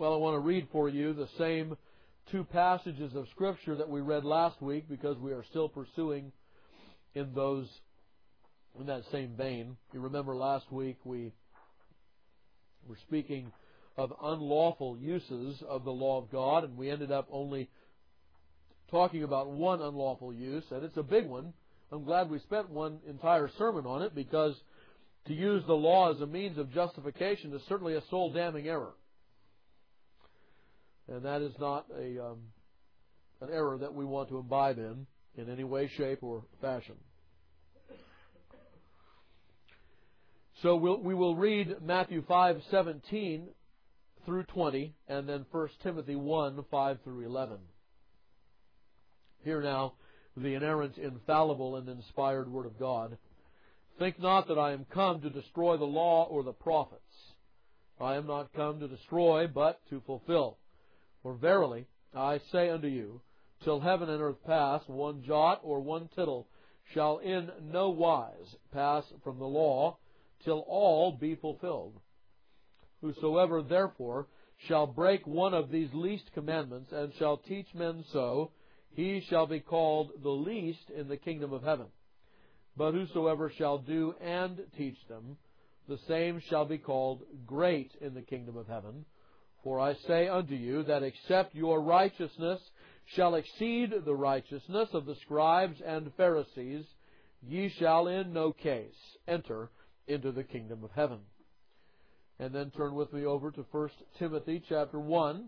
Well, I want to read for you the same two passages of Scripture that we read last week, because we are still pursuing in that same vein. You remember last week we were speaking of unlawful uses of the law of God, and we ended up only talking about one unlawful use, and it's a big one. I'm glad we spent one entire sermon on it, because to use the law as a means of justification is certainly a soul-damning error. And that is not an error that we want to imbibe in any way, shape, or fashion. So we will read Matthew 5:17 through 20, and then 1 Timothy 1:5 through 11. Hear now the inerrant, infallible, and inspired Word of God. Think not that I am come to destroy the law or the prophets. I am not come to destroy, but to fulfill. For verily, I say unto you, till heaven and earth pass, one jot or one tittle shall in no wise pass from the law, till all be fulfilled. Whosoever therefore shall break one of these least commandments, and shall teach men so, he shall be called the least in the kingdom of heaven. But whosoever shall do and teach them, the same shall be called great in the kingdom of heaven. For I say unto you, that except your righteousness shall exceed the righteousness of the scribes and Pharisees, ye shall in no case enter into the kingdom of heaven. And then turn with me over to 1 Timothy chapter 1.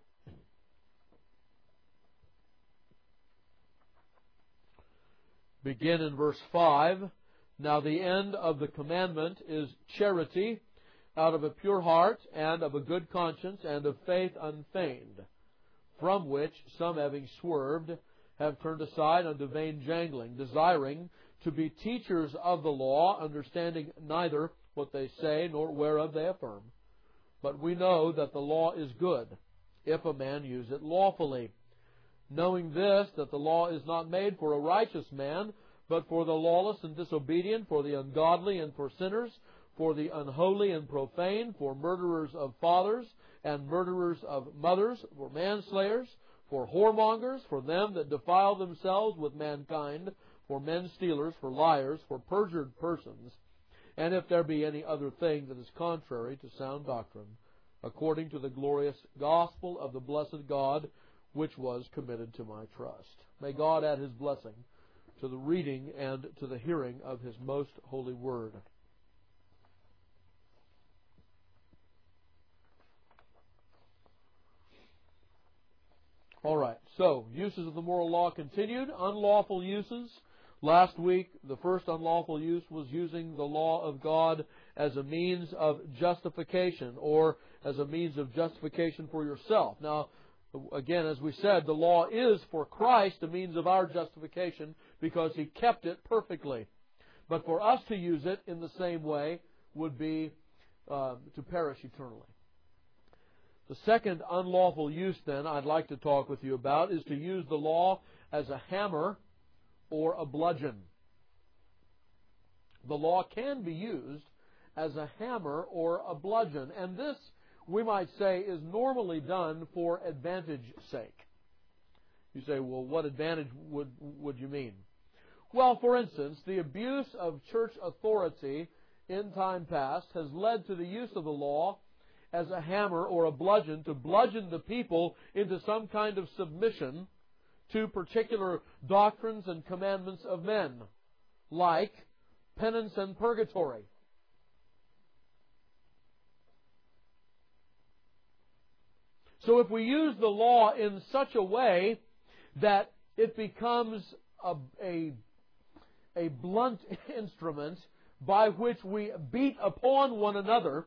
Begin in verse 5. Now the end of the commandment is charity, out of a pure heart, and of a good conscience, and of faith unfeigned, from which some, having swerved, have turned aside unto vain jangling, desiring to be teachers of the law, understanding neither what they say, nor whereof they affirm. But we know that the law is good, if a man use it lawfully. Knowing this, that the law is not made for a righteous man, but for the lawless and disobedient, for the ungodly and for sinners, for the unholy and profane, for murderers of fathers, and murderers of mothers, for manslayers, for whoremongers, for them that defile themselves with mankind, for men stealers, for liars, for perjured persons, and if there be any other thing that is contrary to sound doctrine, according to the glorious gospel of the blessed God, which was committed to my trust. May God add His blessing to the reading and to the hearing of His most holy word. All right, so uses of the moral law continued. Unlawful uses. Last week, the first unlawful use was using the law of God as a means of justification, or as a means of justification for yourself. Now, again, as we said, the law is for Christ a means of our justification because He kept it perfectly. But for us to use it in the same way would be to perish eternally. The second unlawful use, then, I'd like to talk with you about is to use the law as a hammer or a bludgeon. The law can be used as a hammer or a bludgeon, and this, we might say, is normally done for advantage sake. You say, well, what advantage would you mean? Well, for instance, the abuse of church authority in time past has led to the use of the law as a hammer or a bludgeon to bludgeon the people into some kind of submission to particular doctrines and commandments of men, like penance and purgatory. So if we use the law in such a way that it becomes a blunt instrument by which we beat upon one another,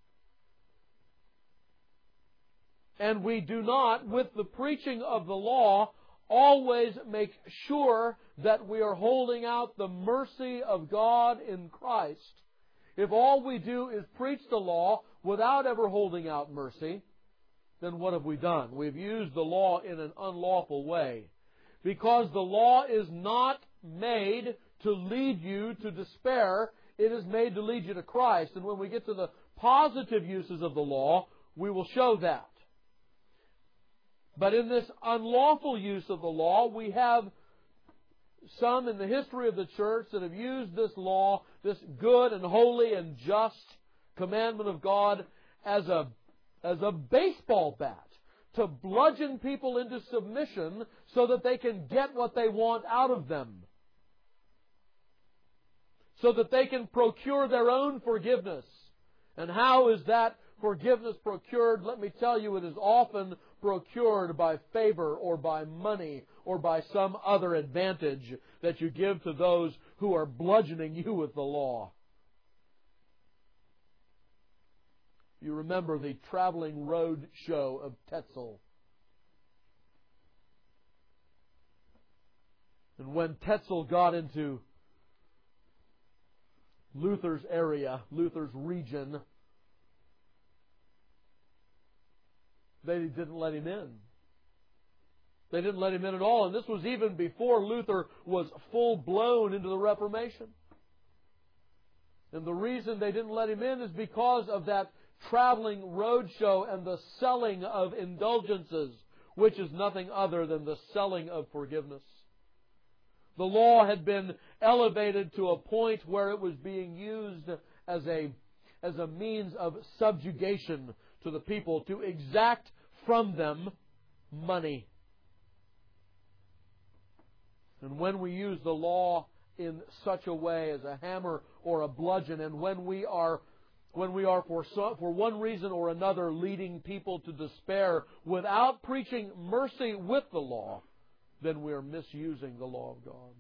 and we do not, with the preaching of the law, always make sure that we are holding out the mercy of God in Christ. If all we do is preach the law without ever holding out mercy, then what have we done? We've used the law in an unlawful way. Because the law is not made to lead you to despair, it is made to lead you to Christ. And when we get to the positive uses of the law, we will show that. But in this unlawful use of the law, we have some in the history of the church that have used this law, this good and holy and just commandment of God, as a baseball bat to bludgeon people into submission so that they can get what they want out of them, so that they can procure their own forgiveness. And how is that forgiveness procured? Let me tell you, it is often procured by favor or by money or by some other advantage that you give to those who are bludgeoning you with the law. You remember the traveling road show of Tetzel. And when Tetzel got into Luther's area, Luther's region, they didn't let him in. They didn't let him in at all. And this was even before Luther was full-blown into the Reformation. And the reason they didn't let him in is because of that traveling road show and the selling of indulgences, which is nothing other than the selling of forgiveness. The law had been elevated to a point where it was being used as a means of subjugation to the people, to exact from them money. And when we use the law in such a way as a hammer or a bludgeon, and when we are for one reason or another leading people to despair without preaching mercy with the law, then we are misusing the law of God.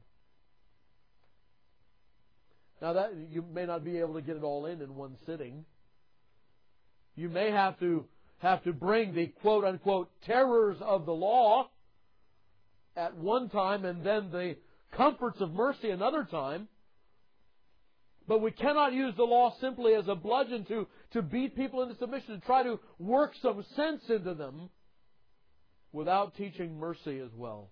Now, that you may not be able to get it all in one sitting. You may have to bring the quote-unquote terrors of the law at one time and then the comforts of mercy another time. But we cannot use the law simply as a bludgeon to beat people into submission, to try to work some sense into them without teaching mercy as well.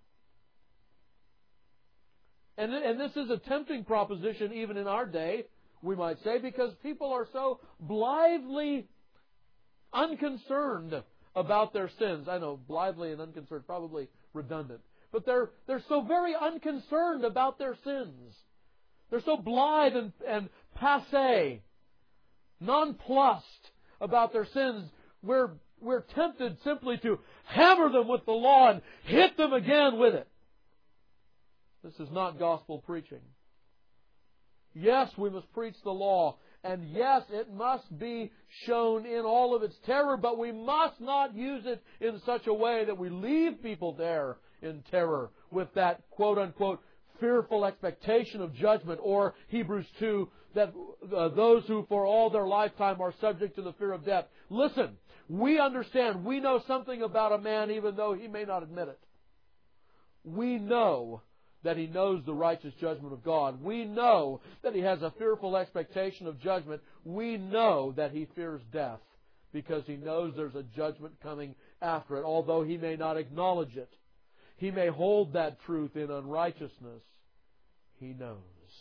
And this is a tempting proposition even in our day, we might say, because people are so blithely unconcerned about their sins. I know, blithely and unconcerned, probably redundant. But they're so very unconcerned about their sins. They're so blithe and passé, nonplussed about their sins. We're tempted simply to hammer them with the law and hit them again with it. This is not gospel preaching. Yes, we must preach the law. And yes, it must be shown in all of its terror, but we must not use it in such a way that we leave people there in terror with that quote-unquote fearful expectation of judgment, or Hebrews 2, that those who for all their lifetime are subject to the fear of death. Listen, we understand, we know something about a man even though he may not admit it. We know that he knows the righteous judgment of God. We know that he has a fearful expectation of judgment. We know that he fears death because he knows there's a judgment coming after it, although he may not acknowledge it. He may hold that truth in unrighteousness. He knows.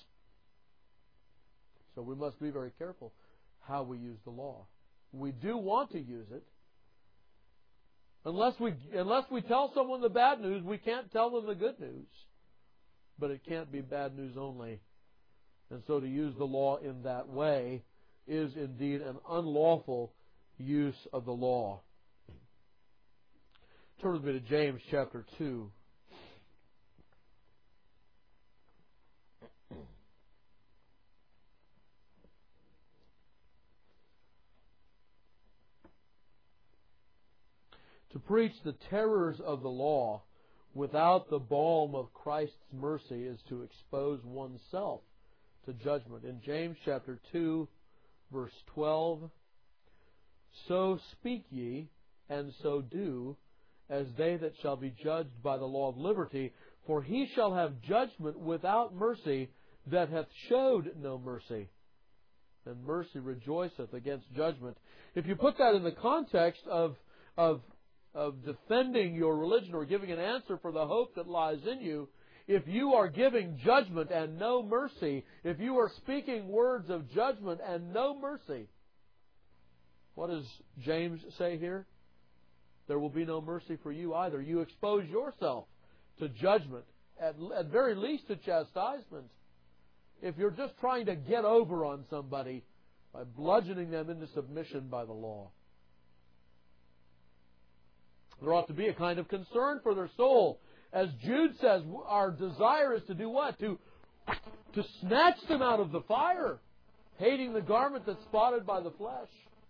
So we must be very careful how we use the law. We do want to use it. Unless we tell someone the bad news, we can't tell them the good news. But it can't be bad news only. And so to use the law in that way is indeed an unlawful use of the law. Turn with me to James chapter 2. To preach the terrors of the law without the balm of Christ's mercy is to expose oneself to judgment. In James chapter 2, verse 12, "So speak ye, and so do, as they that shall be judged by the law of liberty, for he shall have judgment without mercy that hath showed no mercy. And mercy rejoiceth against judgment." If you put that in the context of defending your religion or giving an answer for the hope that lies in you, if you are giving judgment and no mercy, if you are speaking words of judgment and no mercy, what does James say here? there will be no mercy for you either. You expose yourself to judgment, at very least to chastisement. If you're just trying to get over on somebody by bludgeoning them into submission by the law. There ought to be a kind of concern for their soul. As Jude says, our desire is to do what? To snatch them out of the fire, hating the garment that's spotted by the flesh.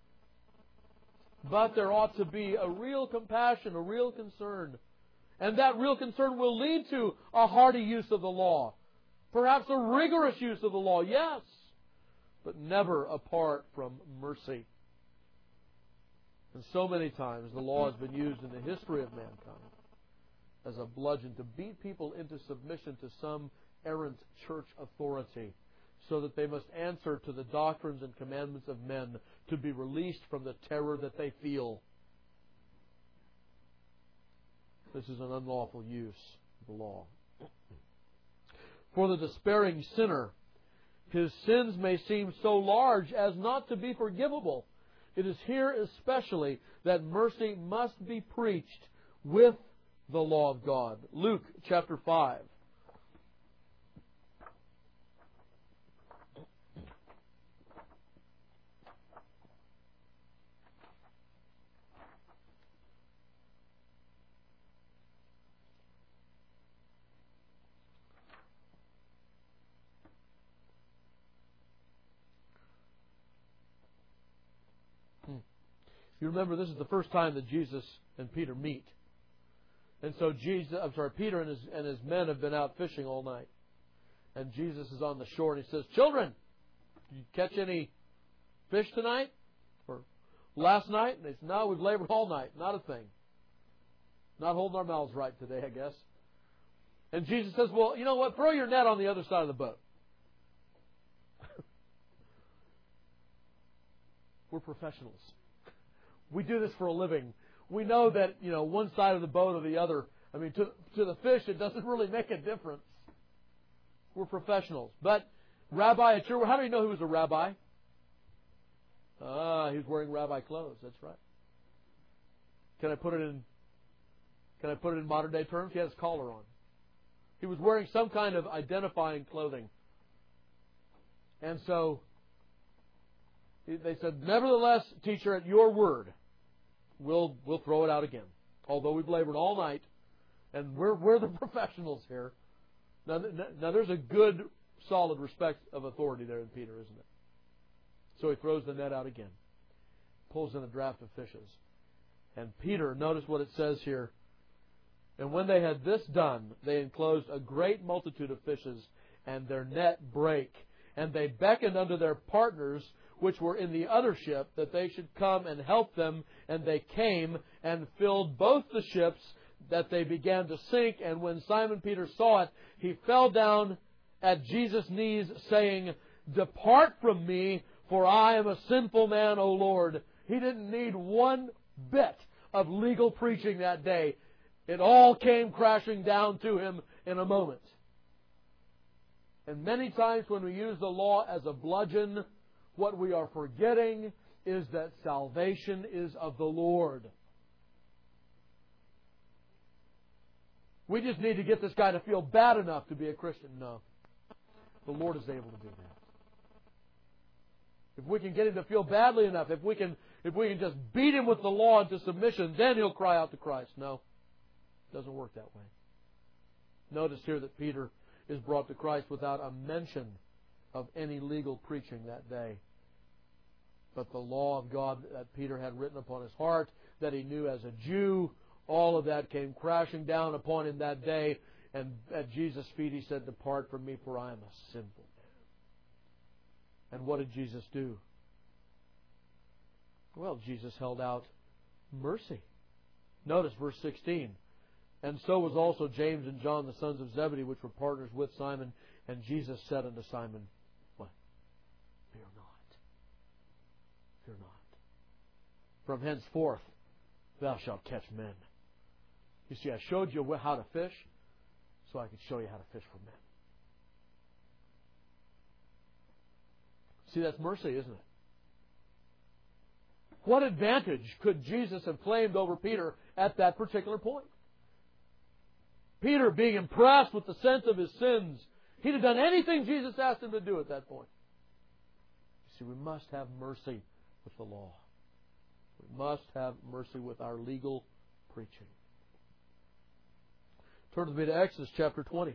But there ought to be a real compassion, a real concern. And that real concern will lead to a hearty use of the law. Perhaps a rigorous use of the law, yes. But never apart from mercy. And so many times the law has been used in the history of mankind as a bludgeon to beat people into submission to some errant church authority, so that they must answer to the doctrines and commandments of men to be released from the terror that they feel. This is an unlawful use of the law. For the despairing sinner, his sins may seem so large as not to be forgivable. It is here especially that mercy must be preached with the law of God. Luke chapter 5. You remember, this is the first time that Jesus and Peter meet. And so Peter and his men have been out fishing all night. And Jesus is on the shore and he says, "Children, did you catch any fish tonight? Or last night?" And they said, "No, we've labored all night. Not a thing. Not holding our mouths right today, I guess." And Jesus says, "Well, you know what? Throw your net on the other side of the boat." We're professionals. We do this for a living. We know that, one side of the boat or the other, to the fish, it doesn't really make a difference. We're professionals. But rabbi, how do you know he was a rabbi? He was wearing rabbi clothes. That's right. Can I put it in modern day terms? He had his collar on. He was wearing some kind of identifying clothing. And so they said, "Nevertheless, teacher, at your word, we'll throw it out again. Although we've labored all night, and we're the professionals here." Now there's a good, solid respect of authority there in Peter, isn't it? So he throws the net out again, pulls in a draft of fishes. And Peter, notice what it says here. "And when they had this done, they enclosed a great multitude of fishes, and their net brake. And they beckoned unto their partners, which were in the other ship, that they should come and help them. And they came and filled both the ships, that they began to sink. And when Simon Peter saw it, he fell down at Jesus' knees, saying, 'Depart from me, for I am a sinful man, O Lord.'" He didn't need one bit of legal preaching that day. It all came crashing down to him in a moment. And many times when we use the law as a bludgeon, what we are forgetting is that salvation is of the Lord. We just need to get this guy to feel bad enough to be a Christian. No. The Lord is able to do that. If we can get him to feel badly enough, if we can just beat him with the law into submission, then he'll cry out to Christ. No. It doesn't work that way. Notice here that Peter is brought to Christ without a mention of any legal preaching that day. But the law of God that Peter had written upon his heart, that he knew as a Jew, all of that came crashing down upon him that day. And at Jesus' feet he said, "Depart from me, for I am a sinful man." And what did Jesus do? Well, Jesus held out mercy. Notice verse 16. "And so was also James and John, the sons of Zebedee, which were partners with Simon. And Jesus said unto Simon," what? "Fear not. Fear not. From henceforth thou shalt catch men." You see, I showed you how to fish, so I could show you how to fish for men. See, that's mercy, isn't it? What advantage could Jesus have claimed over Peter at that particular point. Peter, being impressed with the sense of his sins, he'd have done anything Jesus asked him to do at that point. You see, we must have mercy with the law. We must have mercy with our legal preaching. Turn with me to Exodus chapter 20.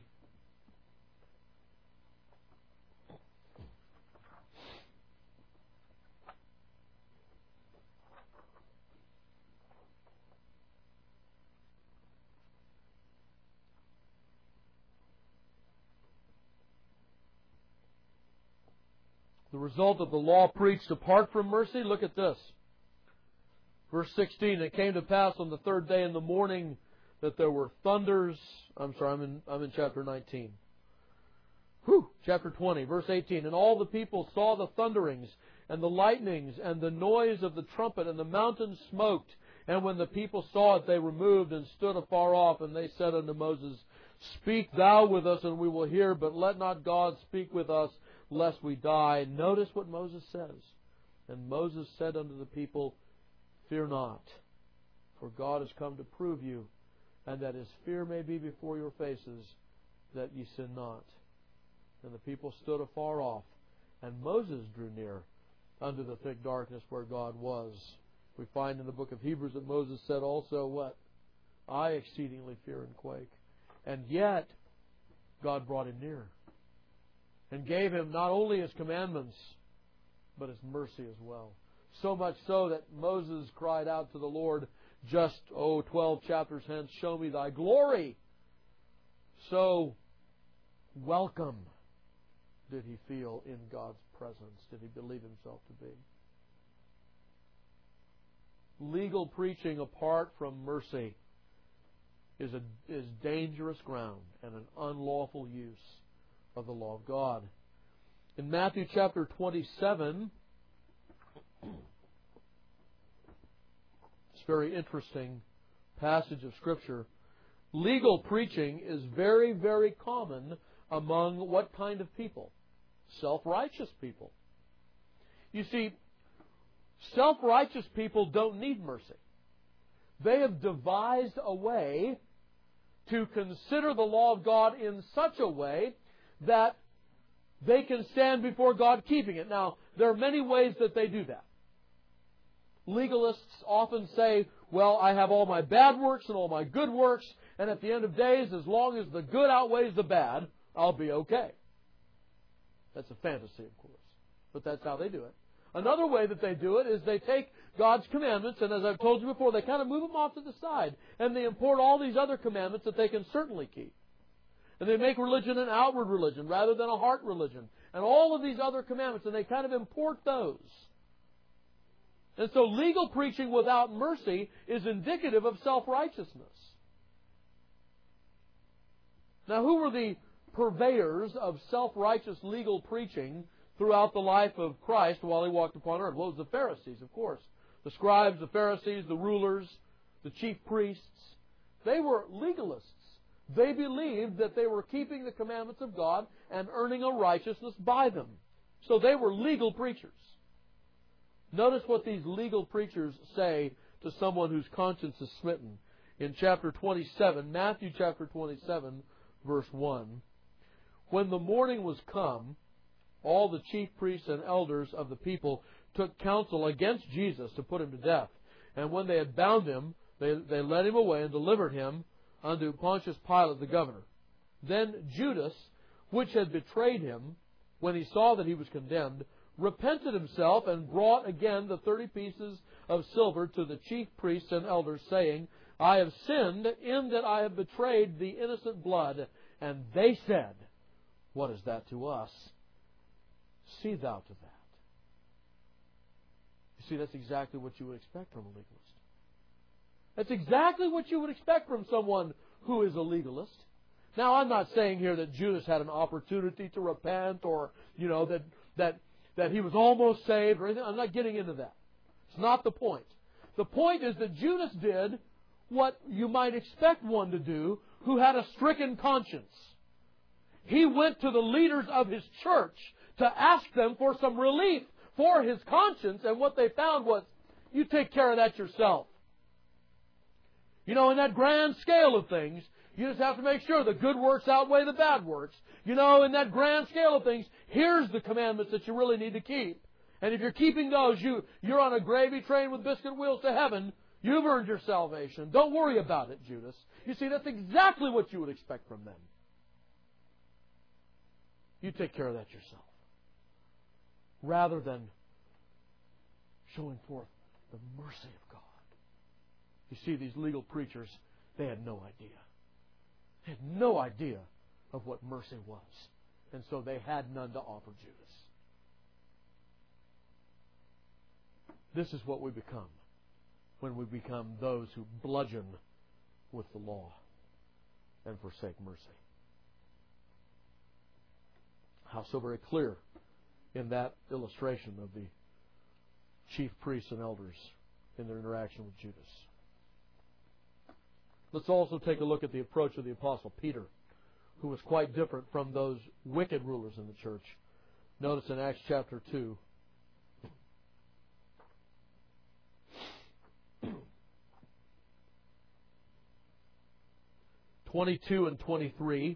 The result of the law preached apart from mercy, look at this. Verse 16, it came to pass on the third day in the morning that there were thunders. I'm in chapter 19. Chapter 20, verse 18. And all the people saw the thunderings and the lightnings and the noise of the trumpet, and the mountain smoked. And when the people saw it, they removed and stood afar off. And they said unto Moses, Speak thou with us, and we will hear, but let not God speak with us, lest we die. Notice what Moses says. And Moses said unto the people, Fear not, for God has come to prove you, and that his fear may be before your faces, that ye sin not. And the people stood afar off, and Moses drew near unto the thick darkness where God was. We find in the book of Hebrews that Moses said also, what? I exceedingly fear and quake. And yet, God brought him near, and gave him not only his commandments, but his mercy as well. So much so that Moses cried out to the Lord just, 12 chapters hence, Show me thy glory. So welcome did he feel in God's presence, did he believe himself to be. Legal preaching apart from mercy is dangerous ground and an unlawful use of the law of God. In Matthew chapter 27, it's a very interesting passage of Scripture. Legal preaching is very, very common among what kind of people? Self-righteous people. You see, self-righteous people don't need mercy. They have devised a way to consider the law of God in such a way that they can stand before God keeping it. Now, there are many ways that they do that. Legalists often say, well, I have all my bad works and all my good works, and at the end of days, as long as the good outweighs the bad, I'll be okay. That's a fantasy, of course, but that's how they do it. Another way that they do it is they take God's commandments, and as I've told you before, they kind of move them off to the side, and they import all these other commandments that they can certainly keep. And they make religion an outward religion rather than a heart religion. And all of these other commandments, and they kind of import those. And so legal preaching without mercy is indicative of self-righteousness. Now, who were the purveyors of self-righteous legal preaching throughout the life of Christ while he walked upon earth? Well, it was the Pharisees, of course. The scribes, the Pharisees, the rulers, the chief priests. They were legalists. They believed that they were keeping the commandments of God and earning a righteousness by them. So they were legal preachers. Notice what these legal preachers say to someone whose conscience is smitten. In chapter 27, Matthew chapter 27, verse 1. When the morning was come, all the chief priests and elders of the people took counsel against Jesus to put him to death. And when they had bound him, they led him away and delivered him unto Pontius Pilate the governor. Then Judas, which had betrayed him, when he saw that he was condemned, repented himself and brought again the 30 pieces of silver to the chief priests and elders, saying, I have sinned in that I have betrayed the innocent blood. And they said, What is that to us? See thou to that. You see, that's exactly what you would expect from a legalist. That's exactly what you would expect from someone who is a legalist. Now, I'm not saying here that Judas had an opportunity to repent or, that he was almost saved or anything. I'm not getting into that. It's not the point. The point is that Judas did what you might expect one to do who had a stricken conscience. He went to the leaders of his church to ask them for some relief for his conscience, and what they found was, you take care of that yourself. You know, in that grand scale of things, you just have to make sure the good works outweigh the bad works. You know, in that grand scale of things, here's the commandments that you really need to keep. And if you're keeping those, you're on a gravy train with biscuit wheels to heaven. You've earned your salvation. Don't worry about it, Judas. You see, that's exactly what you would expect from them. You take care of that yourself. Rather than showing forth the mercy of God. You see, these legal preachers, they had no idea. They had no idea of what mercy was. And so they had none to offer Judas. This is what we become when we become those who bludgeon with the law and forsake mercy. How so very clear in that illustration of the chief priests and elders in their interaction with Judas. Let's also take a look at the approach of the Apostle Peter, who was quite different from those wicked rulers in the church. Notice in Acts chapter 2, 22 and 23.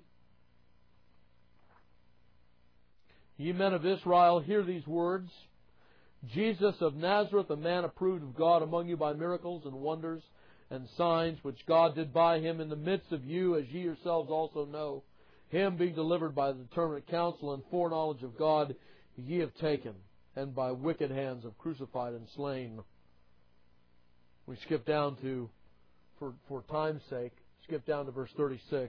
Ye men of Israel, hear these words. Jesus of Nazareth, a man approved of God among you by miracles and wonders and signs, which God did by him in the midst of you, as ye yourselves also know. Him being delivered by the determinate counsel and foreknowledge of God, ye have taken, and by wicked hands have crucified and slain. We skip down to, for time's sake, skip down to verse 36.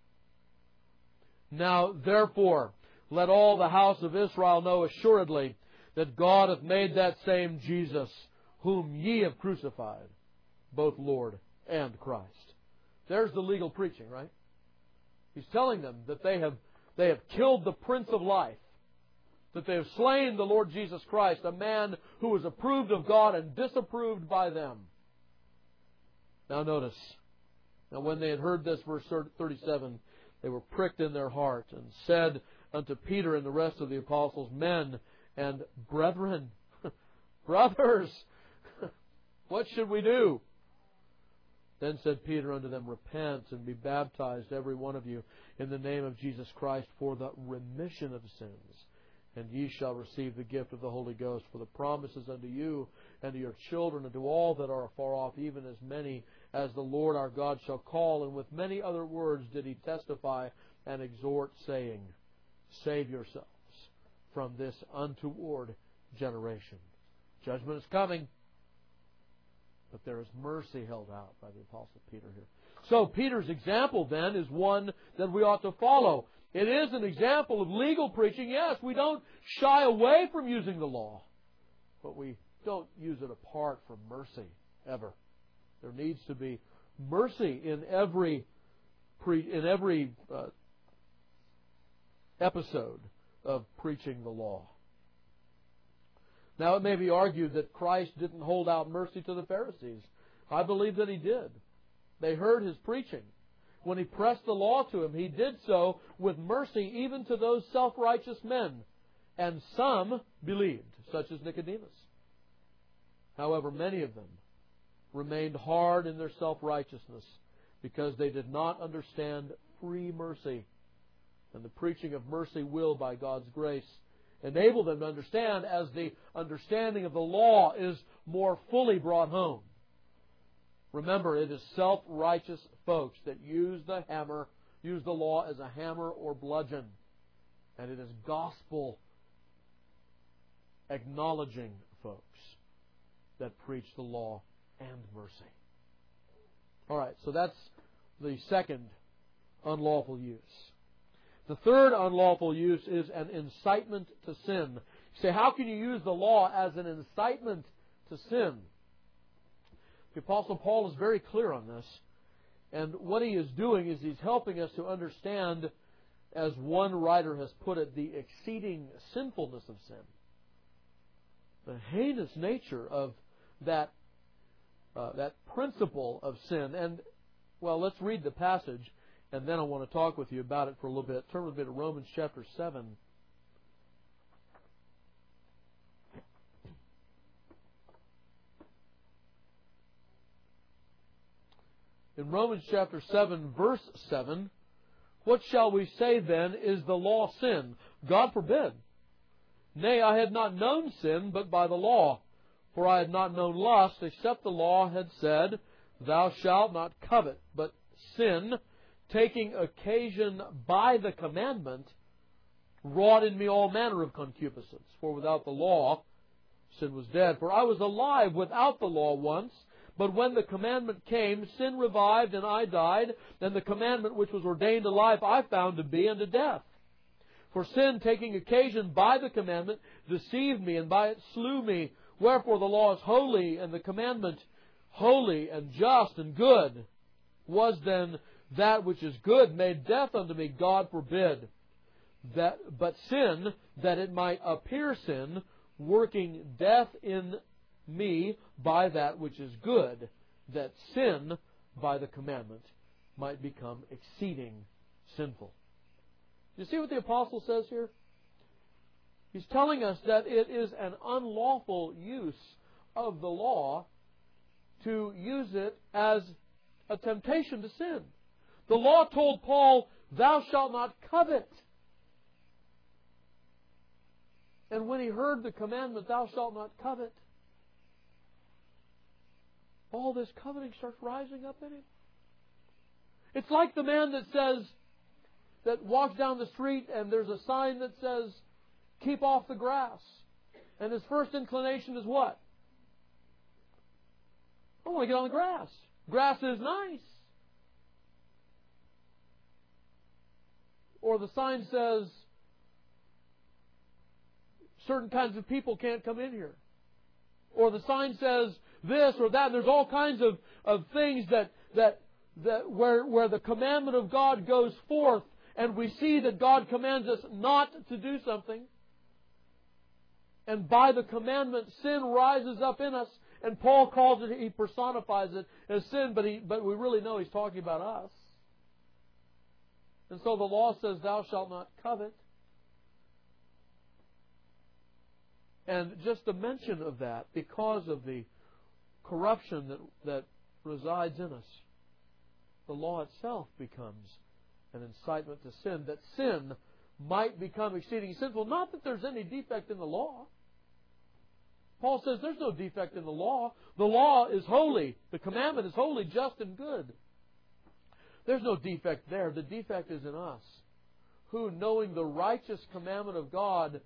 Now, therefore, let all the house of Israel know assuredly that God hath made that same Jesus, whom ye have crucified, both Lord and Christ. There's the legal preaching, right? He's telling them that they have killed the Prince of Life, that they have slain the Lord Jesus Christ, a man who was approved of God and disapproved by them. Now notice, now when they had heard this, verse 37, they were pricked in their heart and said unto Peter and the rest of the apostles, men and brethren, brothers, what should we do? Then said Peter unto them, repent and be baptized, every one of you, in the name of Jesus Christ, for the remission of sins. And ye shall receive the gift of the Holy Ghost, for the promises unto you and to your children and to all that are afar off, even as many as the Lord our God shall call. And with many other words did he testify and exhort, saying, save yourselves from this untoward generation. Judgment is coming, but there is mercy held out by the Apostle Peter here. So Peter's example then is one that we ought to follow. It is an example of legal preaching. Yes, we don't shy away from using the law, but we don't use it apart from mercy, ever. There needs to be mercy in every episode of preaching the law. Now, it may be argued that Christ didn't hold out mercy to the Pharisees. I believe that he did. They heard his preaching. When he pressed the law to him, he did so with mercy even to those self-righteous men. And some believed, such as Nicodemus. However, many of them remained hard in their self-righteousness because they did not understand free mercy. And the preaching of mercy will, by God's grace, enable them to understand as the understanding of the law is more fully brought home. Remember, it is self-righteous folks that use the law as a hammer or bludgeon. And it is gospel acknowledging folks that preach the law and mercy. All right, so that's the second unlawful use. The third unlawful use is an incitement to sin. You say, how can you use the law as an incitement to sin? The Apostle Paul is very clear on this. And what he is doing is he's helping us to understand, as one writer has put it, the exceeding sinfulness of sin. The heinous nature of that principle of sin. And, well, let's read the passage, and then I want to talk with you about it for a little bit. Turn with me to Romans chapter 7. In Romans chapter 7, verse 7, what shall we say then? Is the law sin? God forbid. Nay, I had not known sin but by the law. For I had not known lust, except the law had said, Thou shalt not covet. But sin, taking occasion by the commandment, wrought in me all manner of concupiscence. For without the law, sin was dead. For I was alive without the law once, but when the commandment came, sin revived, and I died, and the commandment which was ordained to life I found to be unto death. For sin, taking occasion by the commandment, deceived me, and by it slew me. Wherefore the law is holy, and the commandment holy and just and good. Was then that which is good made death unto me? God forbid. But sin, that it might appear sin, working death in me by that which is good, that sin by the commandment might become exceeding sinful. You see what the apostle says here? He's telling us that it is an unlawful use of the law to use it as a temptation to sin. The law told Paul, Thou shalt not covet. And when he heard the commandment, Thou shalt not covet, all this coveting starts rising up in him. It's like the man that walks down the street and there's a sign that says, Keep off the grass. And his first inclination is what? I want to get on the grass. Grass is nice. Or the sign says, certain kinds of people can't come in here. Or the sign says this or that. There's all kinds of things that where the commandment of God goes forth, and we see that God commands us not to do something. And by the commandment, sin rises up in us. And Paul calls it, he personifies it as sin, but we really know he's talking about us. And so the law says, Thou shalt not covet. And just a mention of that, because of the corruption that resides in us, the law itself becomes an incitement to sin, that sin might become exceeding sinful. Not that there's any defect in the law. Paul says there's no defect in the law. The law is holy. The commandment is holy, just, and good. There's no defect there. The defect is in us, who, knowing the righteous commandment of God,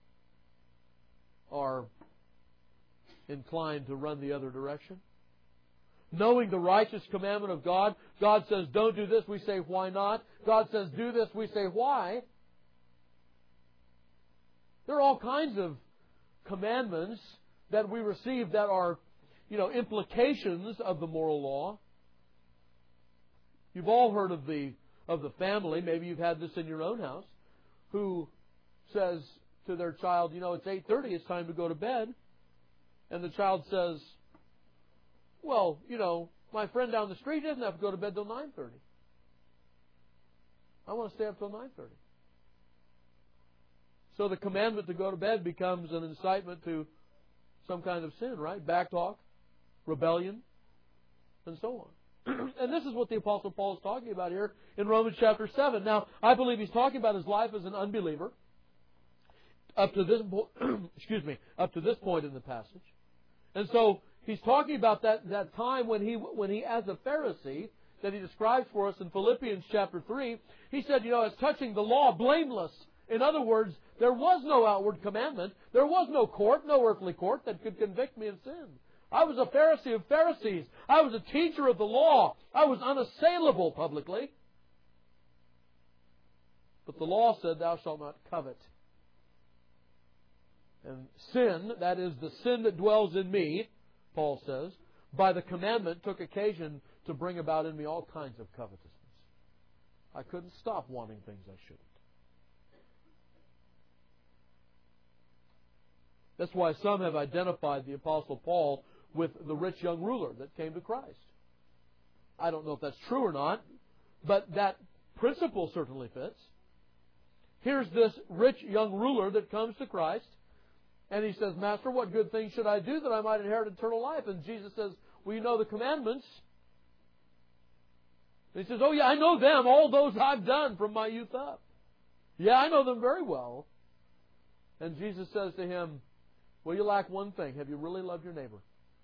are inclined to run the other direction. Knowing the righteous commandment of God, God says, don't do this, we say, why not? God says, do this, we say, why? There are all kinds of commandments that we receive that are, implications of the moral law. You've all heard of the family, maybe you've had this in your own house, who says to their child, it's 8:30, it's time to go to bed. And the child says, well, my friend down the street doesn't have to go to bed till 9:30. I want to stay up till 9:30. So the commandment to go to bed becomes an incitement to some kind of sin, right? Backtalk, rebellion, and so on. And this is what the Apostle Paul is talking about here in Romans chapter 7. Now, I believe he's talking about his life as an unbeliever up to this point in the passage. And so he's talking about that time when he as a Pharisee that he describes for us in Philippians chapter 3, he said, as touching the law, blameless. In other words, there was no outward commandment. There was no court, no earthly court that could convict me of sin. I was a Pharisee of Pharisees. I was a teacher of the law. I was unassailable publicly. But the law said, Thou shalt not covet. And sin, that is the sin that dwells in me, Paul says, by the commandment took occasion to bring about in me all kinds of covetousness. I couldn't stop wanting things I shouldn't. That's why some have identified the Apostle Paul with the rich young ruler that came to Christ. I don't know if that's true or not, but that principle certainly fits. Here's this rich young ruler that comes to Christ, and he says, Master, what good thing should I do that I might inherit eternal life? And Jesus says, well, you know the commandments. And he says, oh yeah, I know them, all those I've done from my youth up. Yeah, I know them very well. And Jesus says to him, well, you lack one thing. Have you really loved your neighbor?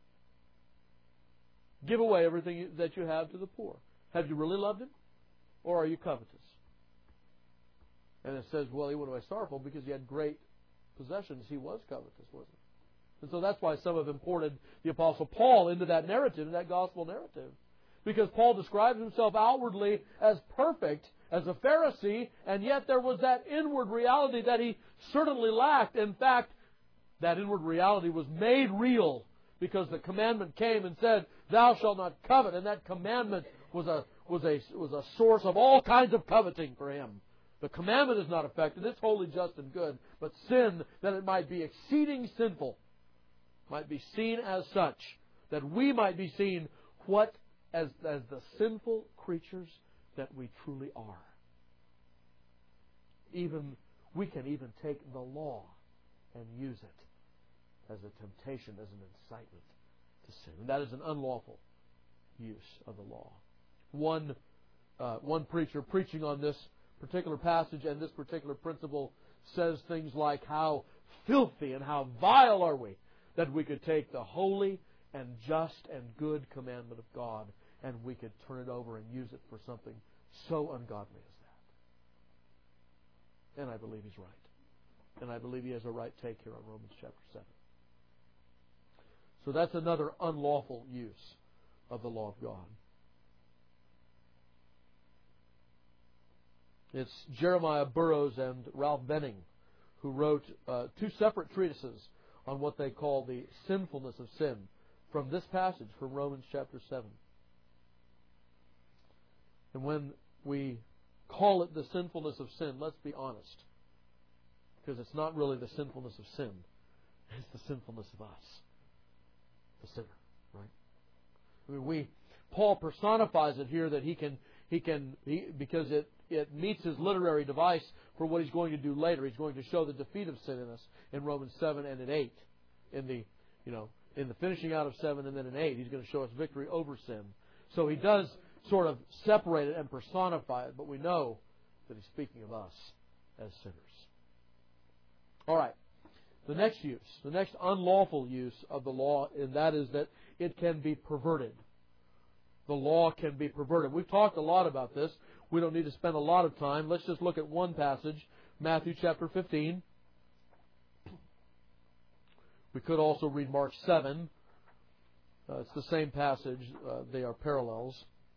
Give away everything that you have to the poor. Have you really loved him? Or are you covetous? And it says, well, he went away sorrowful because he had great possessions. He was covetous, wasn't he? And so that's why some have imported the Apostle Paul into that narrative, that gospel narrative. Because Paul describes himself outwardly as perfect, as a Pharisee, and yet there was that inward reality that he certainly lacked. In fact, that inward reality was made real because the commandment came and said, thou shalt not covet. And that commandment was a source of all kinds of coveting for him. The commandment is not affected. It's holy, just, and good. But sin, that it might be exceeding sinful, might be seen as such, that we might be seen as the sinful creatures that we truly are. We can even take the law and use it as a temptation, as an incitement to sin. And that is an unlawful use of the law. One preacher preaching on this particular passage and this particular principle says things like, how filthy and how vile are we that we could take the holy and just and good commandment of God and we could turn it over and use it for something so ungodly as that. And I believe he's right. And I believe he has a right take here on Romans chapter 7. So that's another unlawful use of the law of God. It's Jeremiah Burroughs and Ralph Benning who wrote two separate treatises on what they call the sinfulness of sin from this passage from Romans chapter 7. And when we call it the sinfulness of sin, let's be honest, because it's not really the sinfulness of sin, it's the sinfulness of us, the sinner, right? I mean, Paul personifies it here that he because it meets his literary device for what he's going to do later. He's going to show the defeat of sin in us in Romans 7 and in 8. In the finishing out of 7 and then in 8, he's going to show us victory over sin. So he does sort of separate it and personify it, but we know that he's speaking of us as sinners. All right. The next unlawful use of the law, and that is that it can be perverted. The law can be perverted. We've talked a lot about this. We don't need to spend a lot of time. Let's just look at one passage, Matthew chapter 15. We could also read Mark 7. It's the same passage. They are parallels.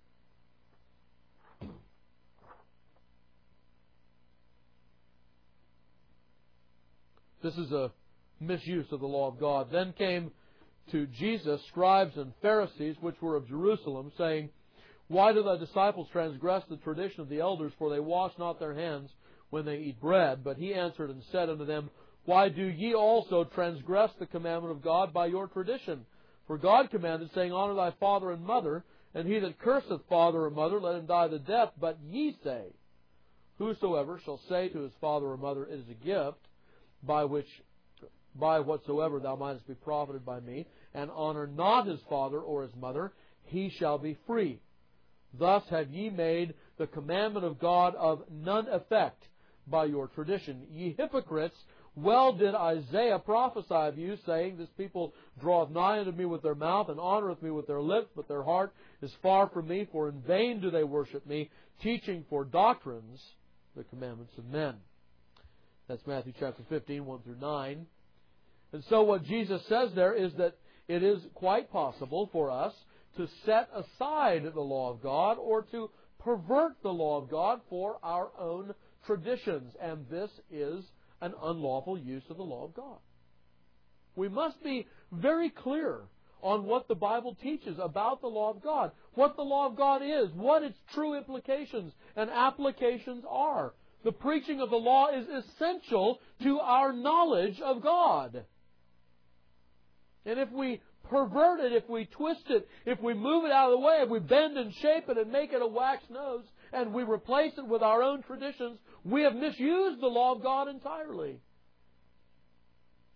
This is a misuse of the law of God. Then came to Jesus scribes and Pharisees, which were of Jerusalem, saying, why do thy disciples transgress the tradition of the elders? For they wash not their hands when they eat bread. But he answered and said unto them, why do ye also transgress the commandment of God by your tradition? For God commanded, saying, honor thy father and mother, and he that curseth father or mother, let him die the death. But ye say, whosoever shall say to his father or mother, it is a gift, by whatsoever thou mightest be profited by me, and honor not his father or his mother, he shall be free. Thus have ye made the commandment of God of none effect by your tradition. Ye hypocrites, well did Isaiah prophesy of you, saying, this people draweth nigh unto me with their mouth, and honoreth me with their lips, but their heart is far from me, for in vain do they worship me, teaching for doctrines the commandments of men. That's Matthew chapter 15, 1 through 9. And so what Jesus says there is that it is quite possible for us to set aside the law of God or to pervert the law of God for our own traditions. And this is an unlawful use of the law of God. We must be very clear on what the Bible teaches about the law of God, what the law of God is, what its true implications and applications are. The preaching of the law is essential to our knowledge of God. And if we pervert it, if we twist it, if we move it out of the way, if we bend and shape it and make it a wax nose, and we replace it with our own traditions, we have misused the law of God entirely.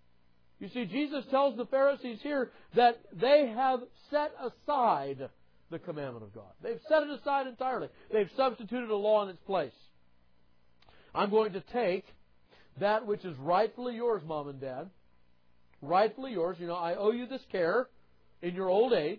You see, Jesus tells the Pharisees here that they have set aside the commandment of God. They've set it aside entirely. They've substituted a law in its place. I'm going to take that which is rightfully yours, Mom and Dad. Rightfully yours. You know, I owe you this care in your old age.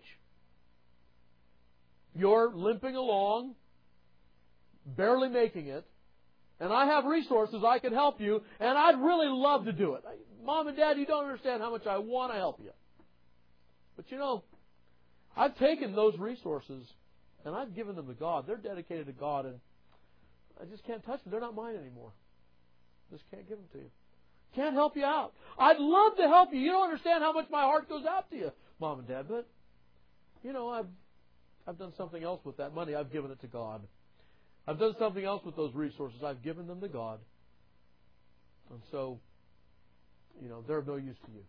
You're limping along, barely making it, and I have resources I can help you, and I'd really love to do it. Mom and Dad, you don't understand how much I want to help you. But you know, I've taken those resources and I've given them to God. They're dedicated to God, and I just can't touch them. They're not mine anymore. Just can't give them to you. Can't help you out. I'd love to help you. You don't understand how much my heart goes out to you, Mom and Dad. But, you know, I've done something else with that money. I've given it to God. I've done something else with those resources. I've given them to God. And so, you know, they're of no use to you.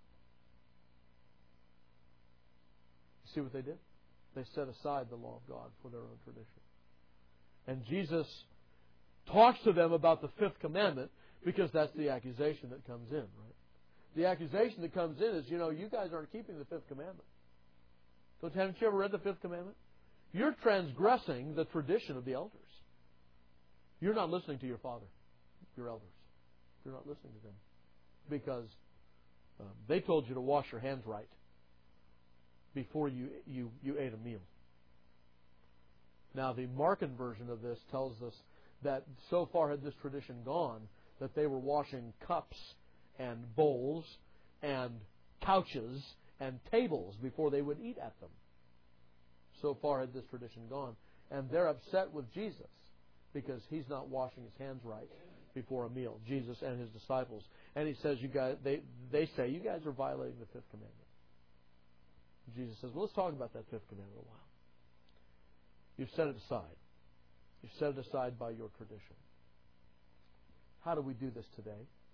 You see what they did? They set aside the law of God for their own tradition. And Jesus talks to them about the fifth commandment because that's the accusation that comes in, right? The accusation that comes in is, you know, you guys aren't keeping the fifth commandment. So haven't you ever read the fifth commandment? You're transgressing the tradition of the elders. You're not listening to your father, your elders. You're not listening to them because they told you to wash your hands right before you ate a meal. Now, the Markan version of this tells us that so far had this tradition gone that they were washing cups and bowls and couches and tables before they would eat at them. So far had this tradition gone. And they're upset with Jesus because He's not washing His hands right before a meal, Jesus and His disciples. And He says, you guys, they say, you guys are violating the fifth commandment. Jesus says, well, let's talk about that fifth commandment a while. You've set it aside. You've set it aside by your tradition. How do we do this today?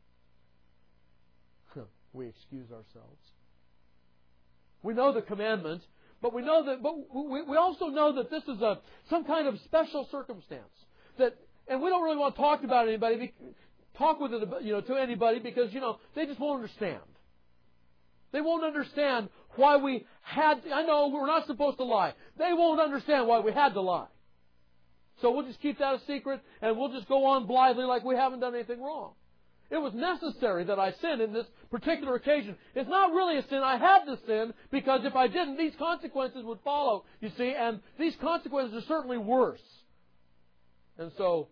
We excuse ourselves. We know the commandment, but we know that. But we also know that this is some kind of special circumstance. And we don't really want to talk about anybody, talk with it, to anybody because they just won't understand. They won't understand why we had. I know we're not supposed to lie. They won't understand why we had to lie. So we'll just keep that a secret, and we'll just go on blithely like we haven't done anything wrong. It was necessary that I sin in this particular occasion. It's not really a sin. I had to sin because if I didn't, these consequences would follow, you see, and these consequences are certainly worse. And so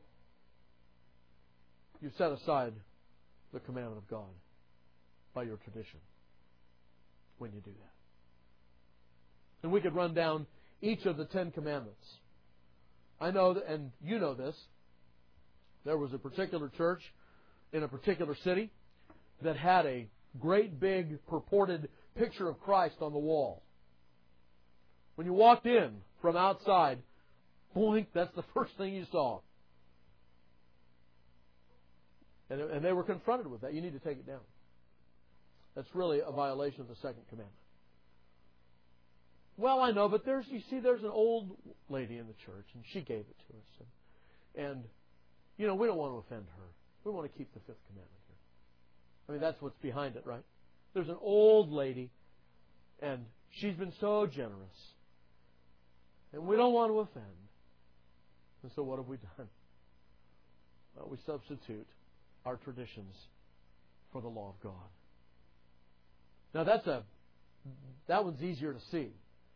you set aside the commandment of God by your tradition when you do that. And we could run down each of the 10 commandments. I know, and you know this, there was a particular church in a particular city that had a great big purported picture of Christ on the wall. When you walked in from outside, boink, that's the first thing you saw. And they were confronted with that. You need to take it down. That's really a violation of the second commandment. Well, I know, but there's an old lady in the church, and she gave it to us. And we don't want to offend her. We want to keep the fifth commandment here. I mean, that's what's behind it, right? There's an old lady, and she's been so generous. And we don't want to offend. And so what have we done? Well, we substitute our traditions for the law of God. Now, that one's easier to see.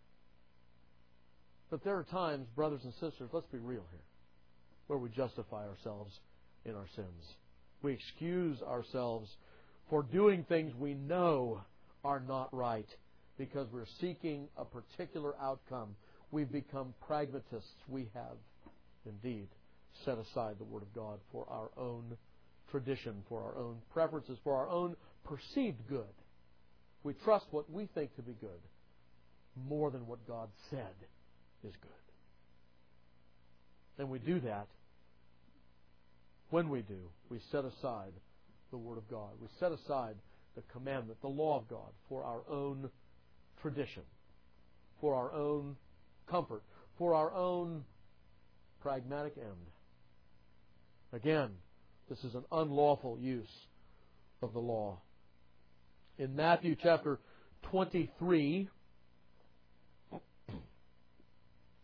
But there are times, brothers and sisters, let's be real here, where we justify ourselves in our sins. We excuse ourselves for doing things we know are not right because we're seeking a particular outcome. We've become pragmatists. We have, indeed, set aside the Word of God for our own tradition, for our own preferences, for our own perceived good. We trust what we think to be good more than what God said is good. And we do that. When we do, we set aside the Word of God. We set aside the commandment, the law of God, for our own tradition, for our own comfort, for our own pragmatic end. Again, this is an unlawful use of the law. In Matthew chapter 23,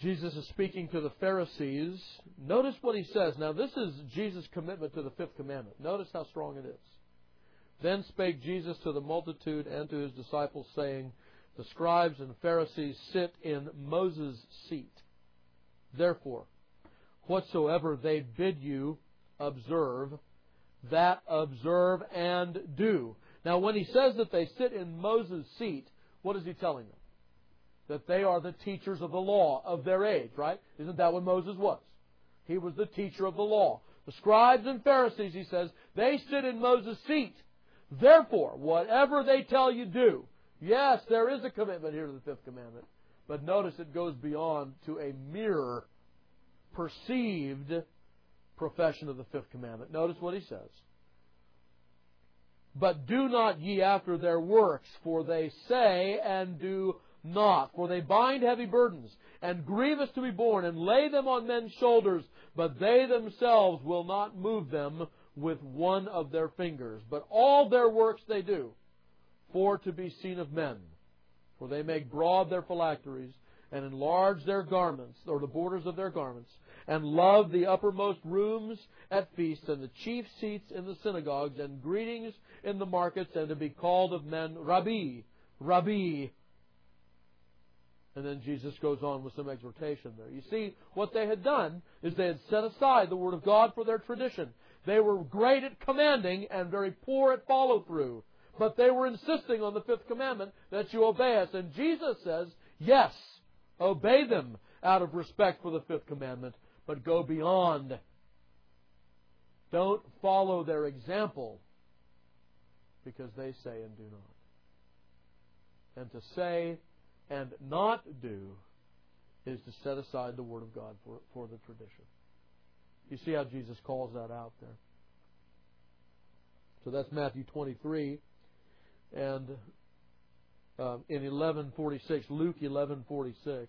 Jesus is speaking to the Pharisees. Notice what he says. Now, this is Jesus' commitment to the fifth commandment. Notice how strong it is. Then spake Jesus to the multitude and to his disciples, saying, the scribes and Pharisees sit in Moses' seat. Therefore, whatsoever they bid you observe, that observe and do. Now, when he says that they sit in Moses' seat, what is he telling them? That they are the teachers of the law of their age, right? Isn't that what Moses was? He was the teacher of the law. The scribes and Pharisees, he says, they sit in Moses' seat. Therefore, whatever they tell you, do. Yes, there is a commitment here to the fifth commandment. But notice it goes beyond to a mere perceived profession of the fifth commandment. Notice what he says. But do not ye after their works, for they say and do not. For they bind heavy burdens, and grievous to be borne, and lay them on men's shoulders, but they themselves will not move them with one of their fingers. But all their works they do, for to be seen of men. For they make broad their phylacteries, and enlarge their garments, or the borders of their garments, and love the uppermost rooms at feasts, and the chief seats in the synagogues, and greetings in the markets, and to be called of men, Rabbi, Rabbi. And then Jesus goes on with some exhortation there. You see, what they had done is they had set aside the Word of God for their tradition. They were great at commanding and very poor at follow-through. But they were insisting on the fifth commandment, that you obey us. And Jesus says, yes, obey them out of respect for the fifth commandment, but go beyond. Don't follow their example, because they say and do not. And to say and not do is to set aside the Word of God for the tradition. You see how Jesus calls that out there. So that's Matthew 23. And in 11:46, Luke 11:46.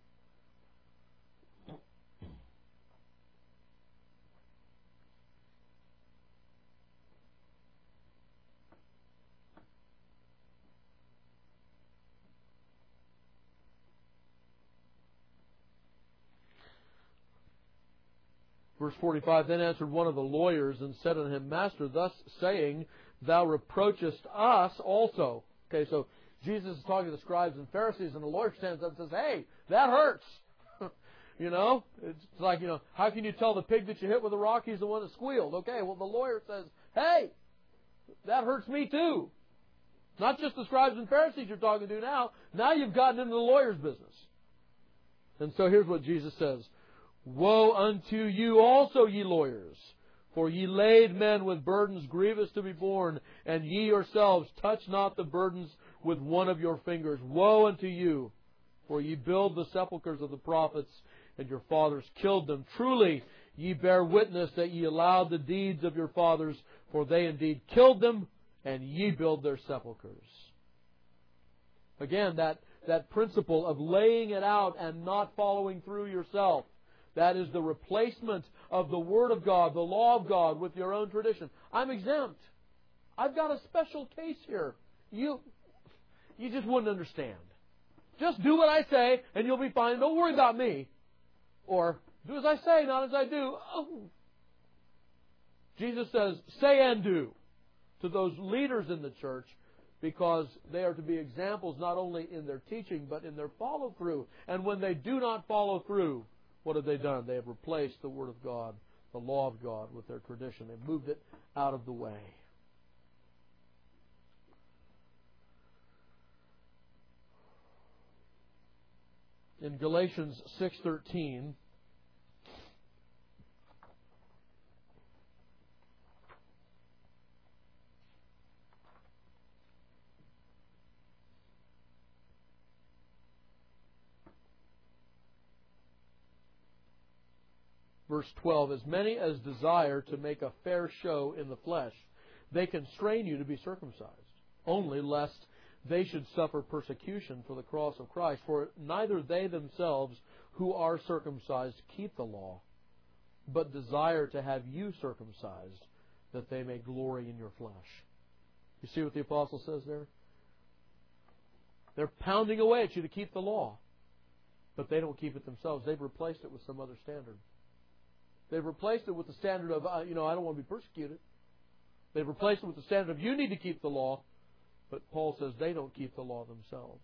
Verse 45, then answered one of the lawyers and said unto him, Master, thus saying, thou reproachest us also. Okay, so Jesus is talking to the scribes and Pharisees, and the lawyer stands up and says, hey, that hurts. You know, it's like, you know, how can you tell the pig that you hit with a rock he's the one that squealed? Okay, well, the lawyer says, hey, that hurts me too. Not just the scribes and Pharisees you're talking to now. Now you've gotten into the lawyer's business. And so here's what Jesus says. Woe unto you also, ye lawyers, for ye laid men with burdens grievous to be borne, and ye yourselves touch not the burdens with one of your fingers. Woe unto you, for ye build the sepulchres of the prophets, and your fathers killed them. Truly, ye bear witness that ye allowed the deeds of your fathers, for they indeed killed them, and ye build their sepulchres. Again, that principle of laying it out and not following through yourself. That is the replacement of the Word of God, the law of God, with your own tradition. I'm exempt. I've got a special case here. You just wouldn't understand. Just do what I say and you'll be fine. Don't worry about me. Or, do as I say, not as I do. Oh. Jesus says, say and do to those leaders in the church, because they are to be examples not only in their teaching, but in their follow-through. And when they do not follow through, what have they done? They have replaced the Word of God, the law of God, with their tradition. They've moved it out of the way. In Galatians 6:13, verse 12, as many as desire to make a fair show in the flesh, they constrain you to be circumcised, only lest they should suffer persecution for the cross of Christ. For neither they themselves who are circumcised keep the law, but desire to have you circumcised, that they may glory in your flesh. You see what the apostle says there? They're pounding away at you to keep the law. but they don't keep it themselves. They've replaced it with some other standard. They've replaced it with the standard of, I don't want to be persecuted. They've replaced it with the standard of, you need to keep the law. But Paul says they don't keep the law themselves.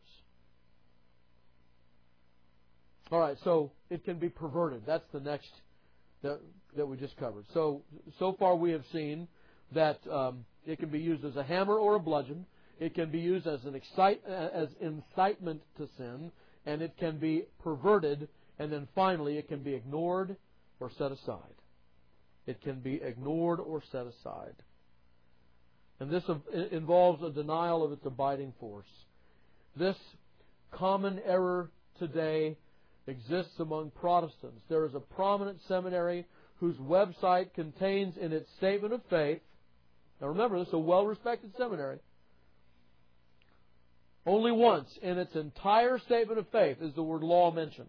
All right, so it can be perverted. That's the next that we just covered. So far we have seen that it can be used as a hammer or a bludgeon. It can be used as incitement to sin, and it can be perverted, and then finally it can be ignored or set aside. It can be ignored or set aside. And this involves a denial of its abiding force. This common error today exists among Protestants. There is a prominent seminary whose website contains in its statement of faith, now remember, this is a well-respected seminary, only once in its entire statement of faith is the word law mentioned.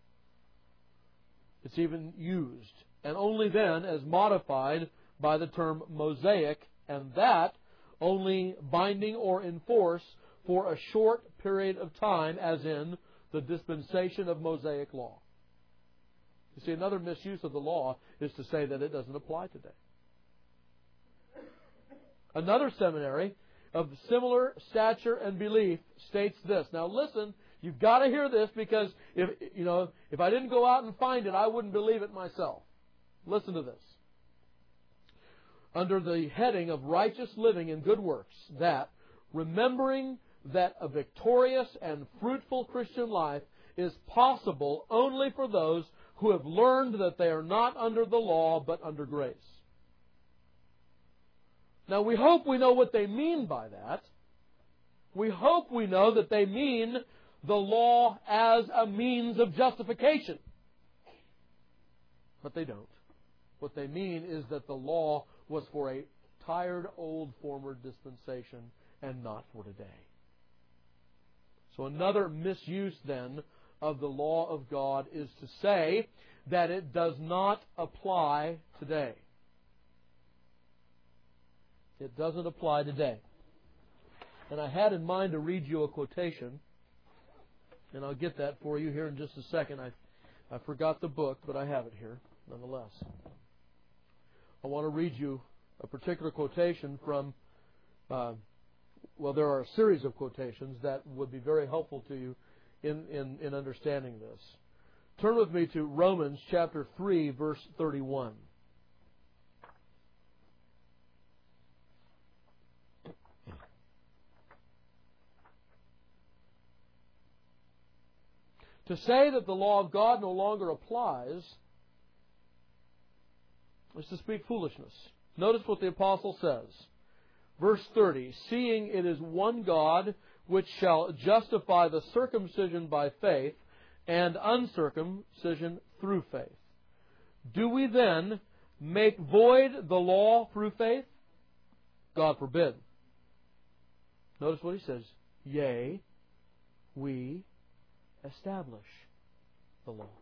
It's even used, and only then as modified by the term Mosaic, and that only binding or in force for a short period of time, as in the dispensation of Mosaic law. You see, another misuse of the law is to say that it doesn't apply today. Another seminary of similar stature and belief states this. Now listen, you've got to hear this, because if I didn't go out and find it, I wouldn't believe it myself. Listen to this. Under the heading of righteous living and good works, that remembering that a victorious and fruitful Christian life is possible only for those who have learned that they are not under the law but under grace. Now we hope we know what they mean by that. We hope we know that they mean the law as a means of justification. But they don't. What they mean is that the law was for a tired old former dispensation and not for today. So another misuse then of the law of God is to say that it does not apply today. It doesn't apply today. And I had in mind to read you a quotation, and I'll get that for you here in just a second. I forgot the book, but I have it here nonetheless. I want to read you a particular quotation from, there are a series of quotations that would be very helpful to you in understanding this. Turn with me to Romans chapter 3, verse 31. To say that the law of God no longer applies is to speak foolishness. Notice what the apostle says. Verse 30, seeing it is one God which shall justify the circumcision by faith and uncircumcision through faith. Do we then make void the law through faith? God forbid. Notice what he says. Yea, we establish the law.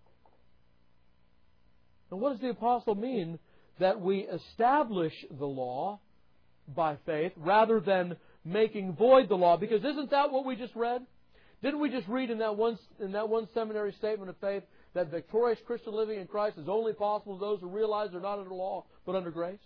Now what does the apostle mean that we establish the law by faith rather than making void the law? Because isn't that what we just read? Didn't we just read in that one seminary statement of faith that victorious Christian living in Christ is only possible to those who realize they're not under law but under grace?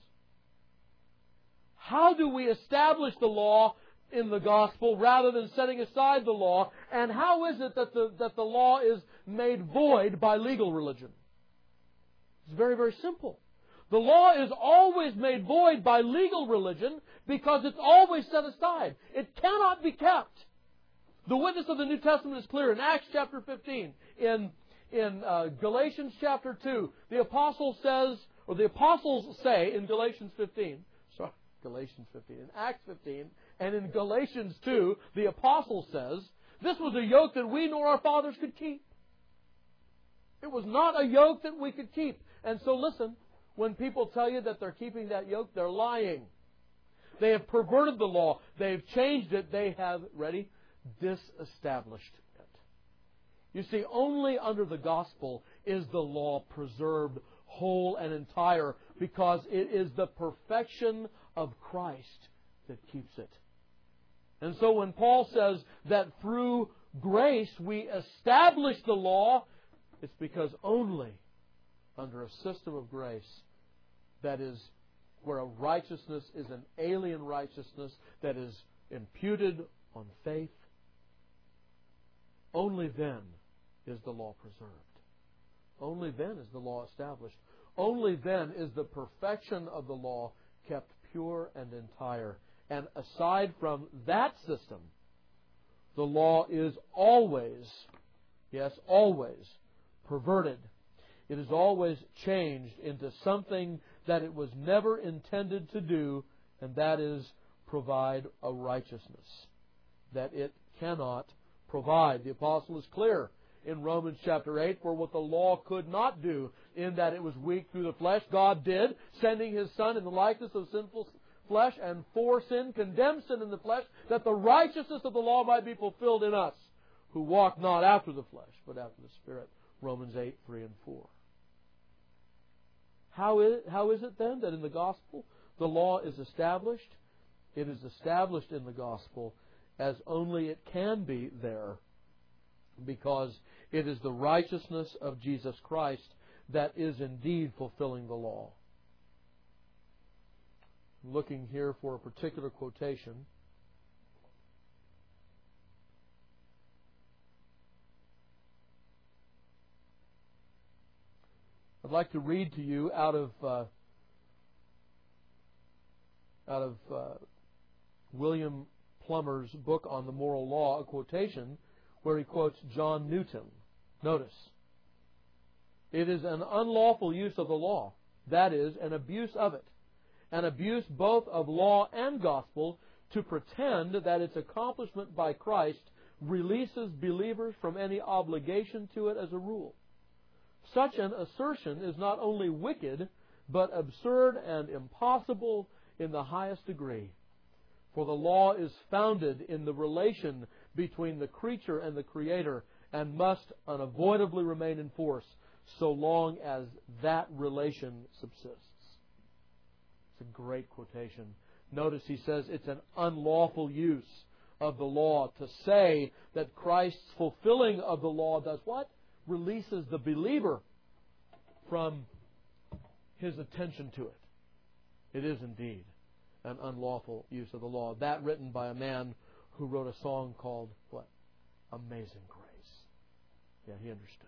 How do we establish the law in the gospel rather than setting aside the law? And how is it that the law is made void by legal religion? It's very, very simple. The law is always made void by legal religion because it's always set aside. It cannot be kept. The witness of the New Testament is clear in Acts chapter 15. In Galatians chapter 2, the apostles say in Galatians 15, in Acts 15, and in Galatians 2, the apostle says, this was a yoke that we nor our fathers could keep. It was not a yoke that we could keep. And so listen, when people tell you that they're keeping that yoke, they're lying. They have perverted the law. They've changed it. They have, ready, disestablished it. You see, only under the gospel is the law preserved whole and entire, because it is the perfection of Christ that keeps it. And so when Paul says that through grace we establish the law, it's because only under a system of grace, that is, where a righteousness is an alien righteousness that is imputed on faith, only then is the law preserved. Only then is the law established. Only then is the perfection of the law kept pure and entire. And aside from that system, the law is always, yes, always perverted. It is always changed into something that it was never intended to do, and that is provide a righteousness that it cannot provide. The apostle is clear in Romans chapter 8, for what the law could not do, in that it was weak through the flesh, God did, sending His Son in the likeness of sinful flesh, and for sin condemned sin in the flesh, that the righteousness of the law might be fulfilled in us, who walk not after the flesh, but after the Spirit. Romans 8, 3 and 4. How is it then that in the gospel the law is established? It is established in the gospel as only it can be there, because it is the righteousness of Jesus Christ that is indeed fulfilling the law. I'm looking here for a particular quotation. I'd like to read to you out of William Plummer's book on the moral law, a quotation where he quotes John Newton. Notice, it is an unlawful use of the law, that is, an abuse of it, an abuse both of law and gospel, to pretend that its accomplishment by Christ releases believers from any obligation to it as a rule. Such an assertion is not only wicked, but absurd and impossible in the highest degree. For the law is founded in the relation between the creature and the Creator, and must unavoidably remain in force so long as that relation subsists. It's a great quotation. Notice he says it's an unlawful use of the law to say that Christ's fulfilling of the law does what? Releases the believer from his attention to it. It is indeed an unlawful use of the law. That written by a man who wrote a song called, what? Amazing Grace. Yeah, he understood.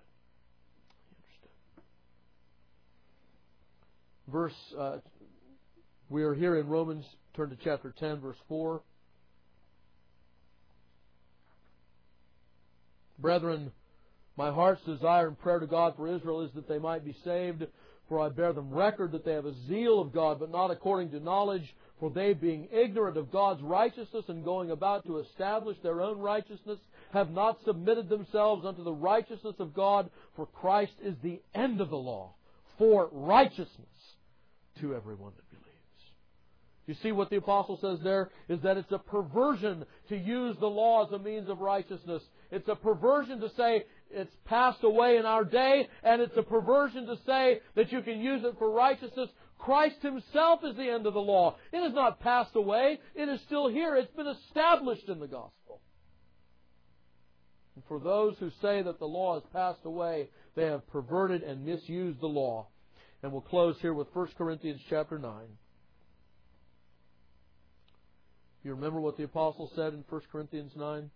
He understood. We are here in Romans, turn to chapter 10, verse 4. Brethren, my heart's desire and prayer to God for Israel is that they might be saved. For I bear them record that they have a zeal of God, but not according to knowledge. For they, being ignorant of God's righteousness and going about to establish their own righteousness, have not submitted themselves unto the righteousness of God. For Christ is the end of the law, for righteousness to everyone that believes. You see what the apostle says there is that it's a perversion to use the law as a means of righteousness. It's a perversion to say it's passed away in our day, and it's a perversion to say that you can use it for righteousness. Christ Himself is the end of the law. It has not passed away. It is still here. It's been established in the gospel. And for those who say that the law has passed away, they have perverted and misused the law. And we'll close here with 1 Corinthians chapter 9. You remember what the apostle said in 1 Corinthians 9?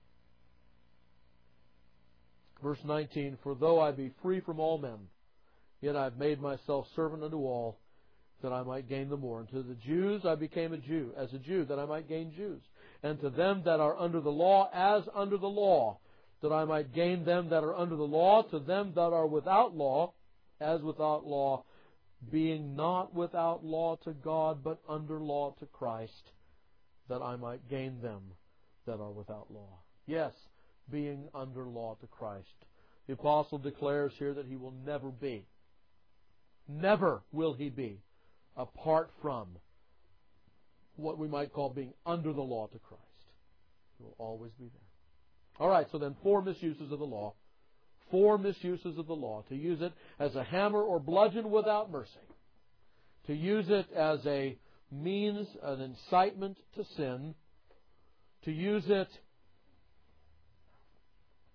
Verse 19, for though I be free from all men, yet I have made myself servant unto all, that I might gain the more. And to the Jews I became a Jew, as a Jew, that I might gain Jews. And to them that are under the law, as under the law, that I might gain them that are under the law. To them that are without law, as without law, being not without law to God, but under law to Christ, that I might gain them that are without law. Yes, being under law to Christ. The apostle declares here that he will never be, never will he be, apart from what we might call being under the law to Christ. He will always be there. All right, so then 4 misuses of the law. 4 misuses of the law. To use it as a hammer or bludgeon without mercy. To use it as a means, an incitement to sin. To use it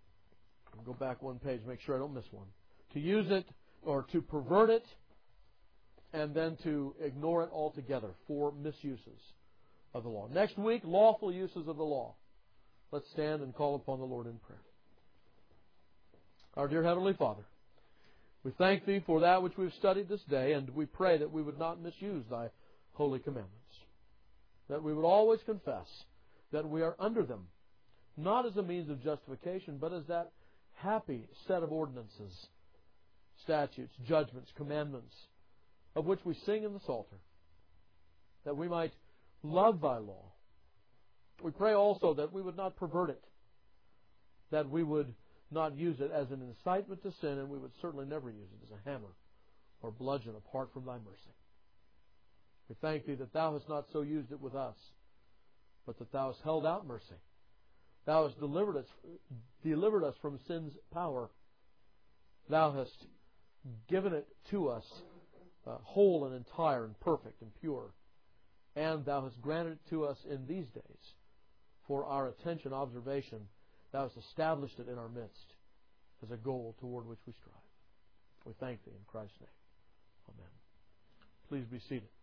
Go back one page, make sure I don't miss one. To use it or to pervert it, and then to ignore it altogether for misuses of the law. Next week, lawful uses of the law. Let's stand and call upon the Lord in prayer. Our dear Heavenly Father, we thank Thee for that which we've studied this day, and we pray that we would not misuse Thy holy commandments. That we would always confess that we are under them, not as a means of justification, but as that happy set of ordinances, statutes, judgments, commandments, of which we sing in the Psalter, that we might love Thy law. We pray also that we would not pervert it, that we would not use it as an incitement to sin, and we would certainly never use it as a hammer or bludgeon apart from Thy mercy. We thank Thee that Thou hast not so used it with us, but that Thou hast held out mercy. Thou hast delivered us from sin's power. Thou hast given it to us whole and entire and perfect and pure. And Thou hast granted it to us in these days for our attention, observation. Thou hast established it in our midst as a goal toward which we strive. We thank Thee in Christ's name. Amen. Please be seated.